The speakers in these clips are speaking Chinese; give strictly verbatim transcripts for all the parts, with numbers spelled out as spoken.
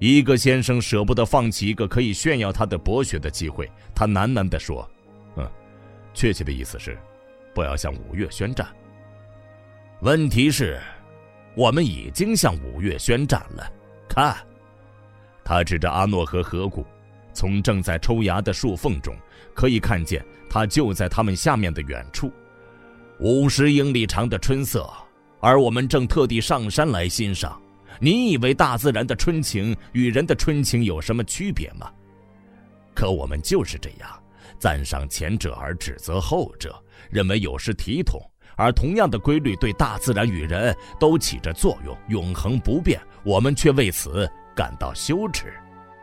一个先生舍不得放弃一个可以炫耀他的博学的机会，他喃喃地说：嗯，确切的意思是不要向五月宣战。问题是我们已经向五月宣战了，看。他指着阿诺河河谷，从正在抽芽的树缝中可以看见它就在他们下面的远处，五十英里长的春色，而我们正特地上山来欣赏。你以为大自然的春情与人的春情有什么区别吗？可我们就是这样，赞赏前者而指责后者，认为有失体统，而同样的规律对大自然与人都起着作用，永恒不变，我们却为此感到羞耻。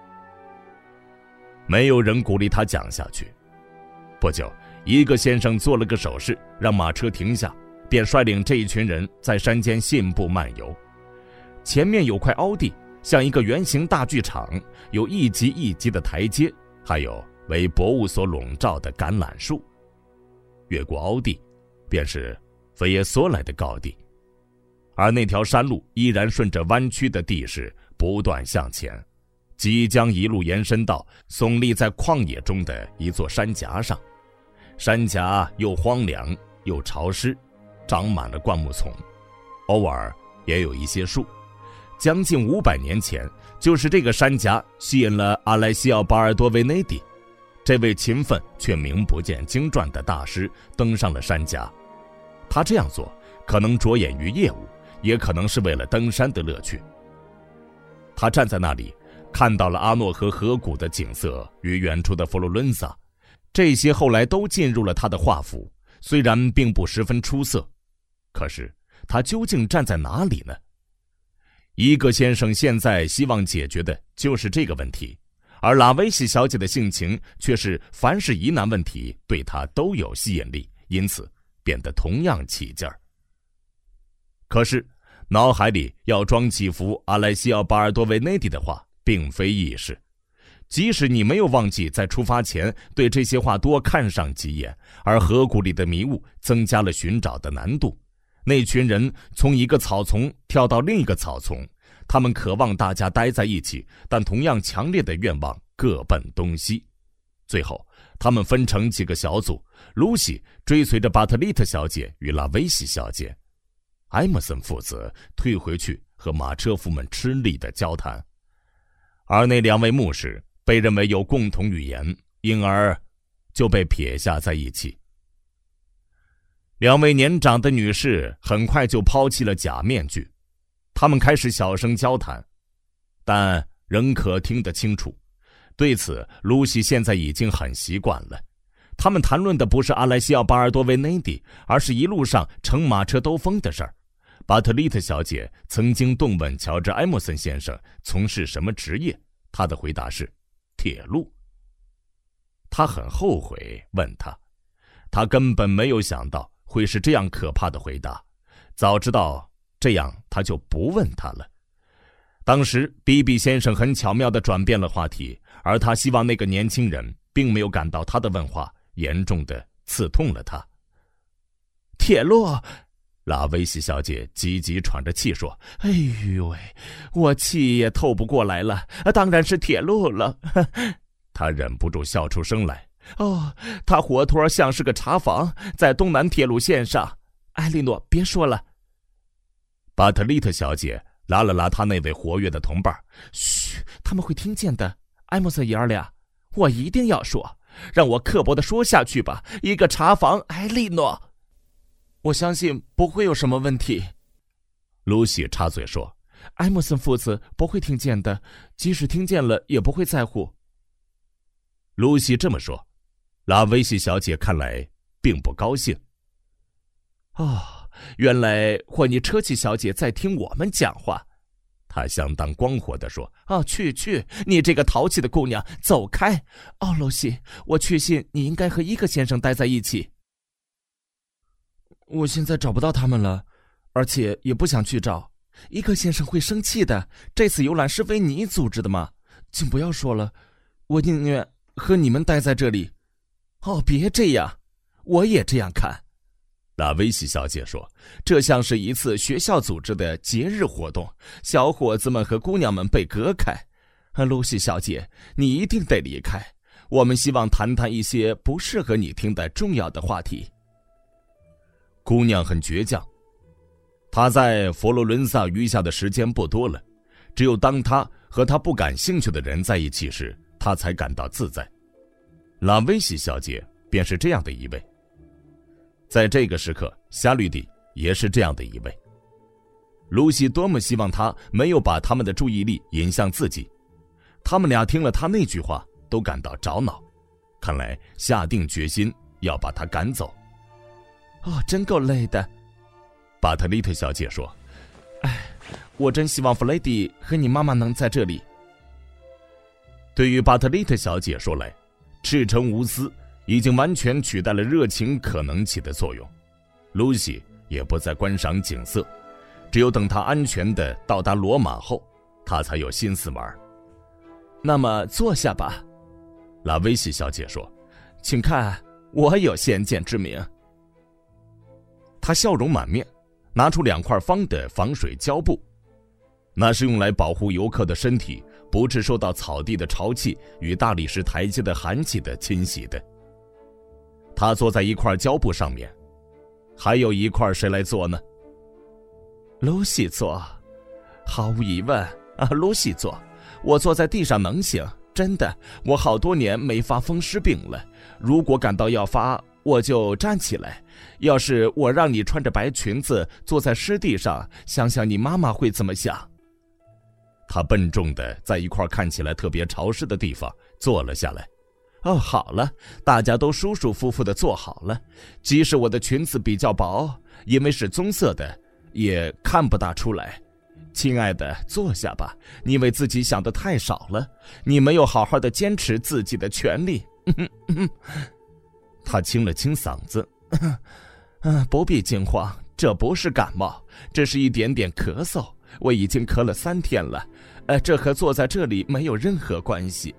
没有人鼓励他讲下去。不久，一个先生做了个手势，让马车停下，便率领这一群人在山间信步漫游。前面有块凹地，像一个圆形大剧场，有一级一级的台阶，还有为薄雾所笼罩的橄榄树。越过凹地，便是菲耶索莱的高地，而那条山路依然顺着弯曲的地势不断向前，即将一路延伸到耸立在旷野中的一座山崖上。山崖又荒凉又潮湿，长满了灌木丛，偶尔也有一些树。将近五百年前，就是这个山崖吸引了阿莱西奥·巴尔多维内蒂这位勤奋却名不见经传的大师登上了山崖。他这样做可能着眼于业务，也可能是为了登山的乐趣。他站在那里，看到了阿诺河河谷的景色与远处的佛罗伦萨，这些后来都进入了他的画幅，虽然并不十分出色，可是他究竟站在哪里呢？一个先生现在希望解决的就是这个问题，而拉维西小姐的性情却是凡是疑难问题对她都有吸引力，因此变得同样起劲儿。可是脑海里要装几幅阿莱西奥·巴尔多维内蒂的画并非易事，即使你没有忘记在出发前对这些画多看上几眼，而河谷里的迷雾增加了寻找的难度。那群人从一个草丛跳到另一个草丛，他们渴望大家待在一起，但同样强烈的愿望各奔东西。最后他们分成几个小组，露西追随着巴特利特小姐与拉维西小姐，埃默森父子退回去和马车夫们吃力的交谈，而那两位牧师被认为有共同语言，因而就被撇下在一起。两位年长的女士很快就抛弃了假面具，她们开始小声交谈，但仍可听得清楚。对此，露西现在已经很习惯了。他们谈论的不是阿莱西奥·巴尔多维内蒂，而是一路上乘马车兜风的事儿。巴特利特小姐曾经动问乔治·埃默森先生从事什么职业，他的回答是铁路。他很后悔问他，他根本没有想到会是这样可怕的回答，早知道这样他就不问他了。当时比比先生很巧妙地转变了话题，而他希望那个年轻人并没有感到他的问话严重地刺痛了他。铁路，拉维西小姐急急喘着气说，哎呦喂，我气也透不过来了，当然是铁路了。他忍不住笑出声来。哦，他活脱像是个茶房，在东南铁路线上。艾莉诺，别说了。巴特利特小姐拉了拉他那位活跃的同伴，嘘，他们会听见的。埃默森爷儿俩，我一定要说，让我刻薄地说下去吧。一个茶房，艾莉诺。我相信不会有什么问题。露西插嘴说，埃默森父子不会听见的，即使听见了也不会在乎。露西这么说，拉维西小姐看来并不高兴。哦，原来霍尼车奇小姐在听我们讲话。她相当光火地说，哦，去去，你这个淘气的姑娘，走开。哦，露西，我确信你应该和伊克先生待在一起。我现在找不到他们了，而且也不想去找。伊克先生会生气的，这次游览是为你组织的吗？请不要说了，我宁愿和你们待在这里。哦，别这样，我也这样看。拉维西小姐说，这像是一次学校组织的节日活动，小伙子们和姑娘们被隔开。 露西小姐，你一定得离开，我们希望谈谈一些不适合你听的重要的话题。 姑娘很倔强，她在佛罗伦萨余下的时间不多了，只有当她和她不感兴趣的人在一起时，她才感到自在。拉维西小姐便是这样的一位。在这个时刻，夏绿蒂也是这样的一位。露西多么希望她没有把他们的注意力引向自己，他们俩听了她那句话都感到着恼，看来下定决心要把她赶走。 哦，真够累的， 巴特丽特小姐说。 哎，我真希望弗雷迪和你妈妈能在这里。 对于巴特丽特小姐说来，赤诚无私已经完全取代了热情可能起的作用。露西也不再观赏景色，只有等她安全地到达罗马后，她才有心思玩。 那么坐下吧， 拉维西小姐说。 请看，我有先见之明。 她笑容满面，拿出两块方的防水胶布，那是用来保护游客的身体不致受到草地的潮气与大理石台阶的寒气的侵袭的。他坐在一块胶布上面，还有一块谁来坐呢？ 露西坐，毫无疑问啊，露西坐。我坐在地上能行，真的，我好多年没发风湿病了。如果感到要发，我就站起来。要是我让你穿着白裙子坐在湿地上，想想你妈妈会怎么想。 他笨重地在一块看起来特别潮湿的地方坐了下来。 哦，好了，大家都舒舒服服地坐好了。即使我的裙子比较薄，因为是棕色的，也看不大出来。亲爱的，坐下吧，你为自己想的太少了，你没有好好的坚持自己的权利。 他清了清嗓子， 啊，不必惊慌，这不是感冒，这是一点点咳嗽，我已经咳了三天了，呃，这和坐在这里没有任何关系。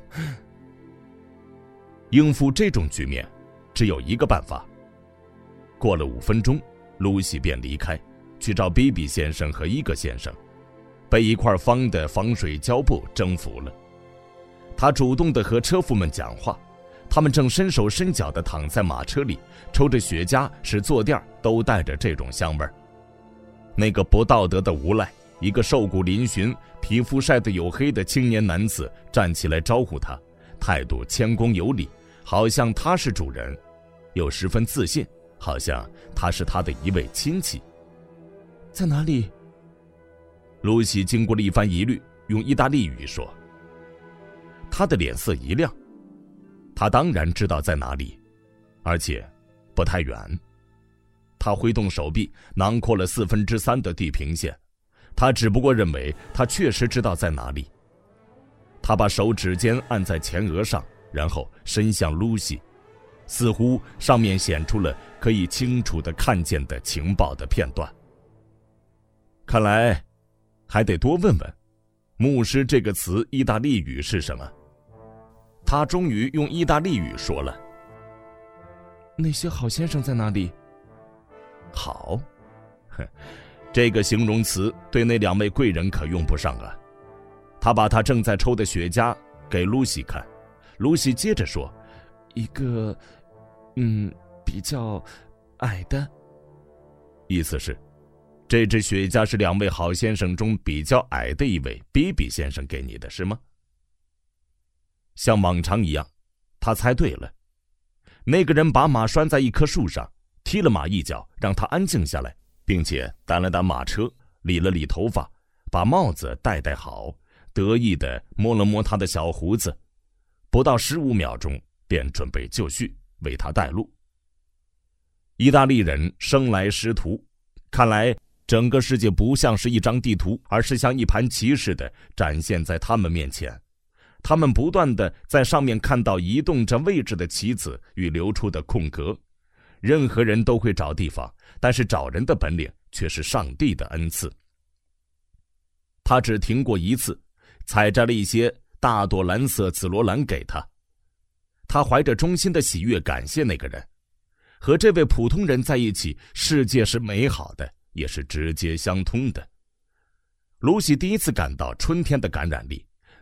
应付这种局面，只有一个办法。过了五分钟，露西便离开，去找比比先生和伊格先生，被一块方的防水胶布征服了。他主动地和车夫们讲话，他们正身手伸脚地躺在马车里，抽着雪茄，使坐垫都带着这种香味儿。那个不道德的无赖，一个瘦骨嶙峋、皮肤晒得黝黑的青年男子站起来招呼他，态度谦恭有礼，好像他是主人，又十分自信，好像他是他的一位亲戚。 在哪里？ 露西经过了一番疑虑，用意大利语说。他的脸色一亮，他当然知道在哪里，而且不太远。他挥动手臂，囊括了四分之三的地平线。他只不过认为他确实知道在哪里。他把手指尖按在前额上，然后伸向露西，似乎上面显出了可以清楚地看见的情报的片段。看来还得多问问牧师这个词意大利语是什么。他终于用意大利语说了。 那些好先生在哪里？ 好，哼，这个形容词对那两位贵人可用不上啊。他把他正在抽的雪茄给露西看，露西接着说， 一个嗯比较矮的。 意思是这支雪茄是两位好先生中比较矮的一位比比先生给你的，是吗？像往常一样，他猜对了。那个人把马拴在一棵树上，踢了马一脚，让他安静下来，并且掸了掸马车，理了理头发，把帽子戴戴好，得意地摸了摸他的小胡子。不到十五秒钟，便准备就绪，为他带路。意大利人生来识图，看来整个世界不像是一张地图，而是像一盘棋似的展现在他们面前。他们不断地在上面看到移动着位置的棋子与留出的空格。任何人都会找地方，但是找人的本领却是上帝的恩赐。他只停过一次，采摘了一些大朵蓝色紫罗兰给他。他怀着衷心的喜悦感谢那个人。和这位普通人在一起，世界是美好的，也是直接相通的。露西第一次感到春天的感染力，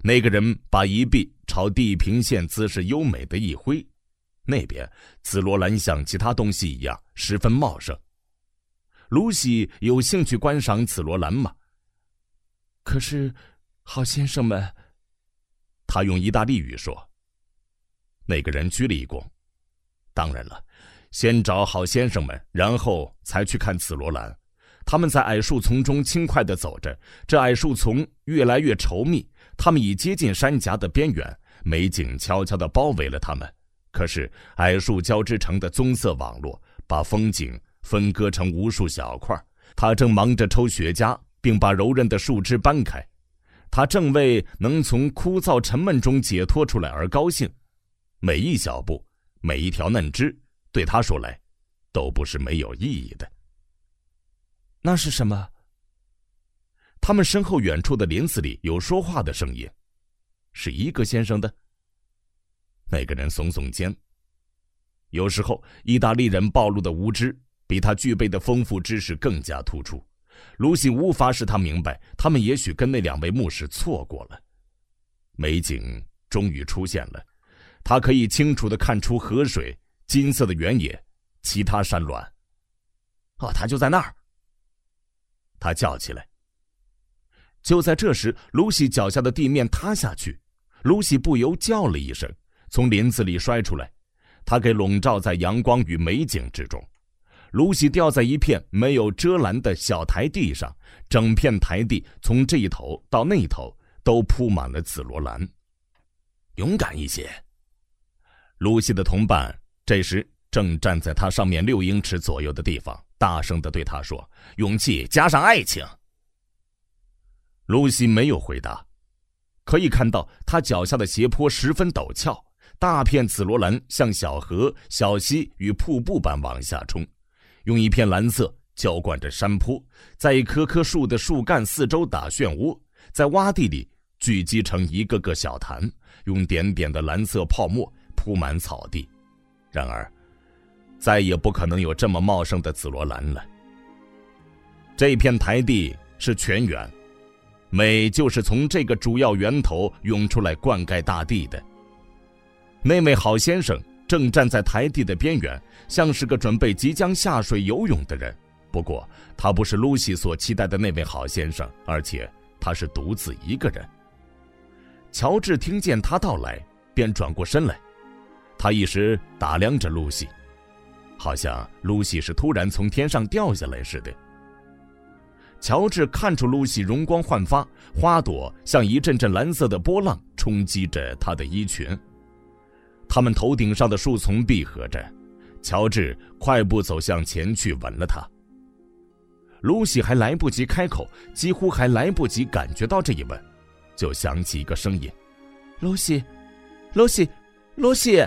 那个人把一臂朝地平线姿势优美的一挥，那边紫罗兰像其他东西一样十分茂盛。露西有兴趣观赏紫罗兰吗？ 可是，好先生们， 他用意大利语说。那个人鞠了一躬。当然了，先找好先生们，然后才去看紫罗兰。他们在矮树丛中轻快地走着，这矮树丛越来越稠密，他们已接近山夹的边缘，美景悄悄地包围了他们。可是矮树交织成的棕色网络把风景分割成无数小块。他正忙着抽雪茄，并把柔韧的树枝搬开。他正为能从枯燥沉闷中解脱出来而高兴。每一小步，每一条嫩枝，对他说来都不是没有意义的。 那是什么？ 他们身后远处的林子里有说话的声音，是一个先生的。那个人耸耸肩。有时候意大利人暴露的无知比他具备的丰富知识更加突出。露西无法使他明白，他们也许跟那两位牧师错过了。美景终于出现了，他可以清楚地看出河水、金色的原野、其他山峦。哦，他就在那儿！他叫起来。就在这时，露西脚下的地面塌下去，露西不由叫了一声，从林子里摔出来。她给笼罩在阳光与美景之中。露西掉在一片没有遮拦的小台地上，整片台地从这一头到那一头都铺满了紫罗兰。勇敢一些！露西的同伴这时正站在她上面六英尺左右的地方，大声地对她说：“勇气加上爱情。”露西没有回答。可以看到她脚下的斜坡十分陡峭，大片紫罗兰像小河、小溪与瀑布般往下冲，用一片蓝色浇灌着山坡，在一棵棵树的树干四周打漩涡，在洼地里聚集成一个个小潭，用点点的蓝色泡沫铺满草地。然而再也不可能有这么茂盛的紫罗兰了。这片台地是泉源，美就是从这个主要源头涌出来灌溉大地的。那位好先生正站在台地的边缘，像是个准备即将下水游泳的人。不过他不是露西所期待的那位好先生，而且他是独自一个人。乔治听见他到来，便转过身来。他一时打量着露西，好像露西是突然从天上掉下来似的。乔治看出露西容光焕发，花朵像一阵阵蓝色的波浪冲击着她的衣裙。他们头顶上的树丛闭合着，乔治快步走向前去吻了她。露西还来不及开口，几乎还来不及感觉到这一吻，就响起一个声音：“ 露西，露西，露西！”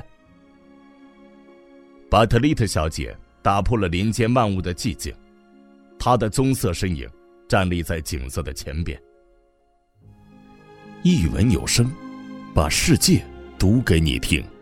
巴特丽特小姐打破了林间万物的寂静，她的棕色身影站立在景色的前边。一文有声，把世界读给你听。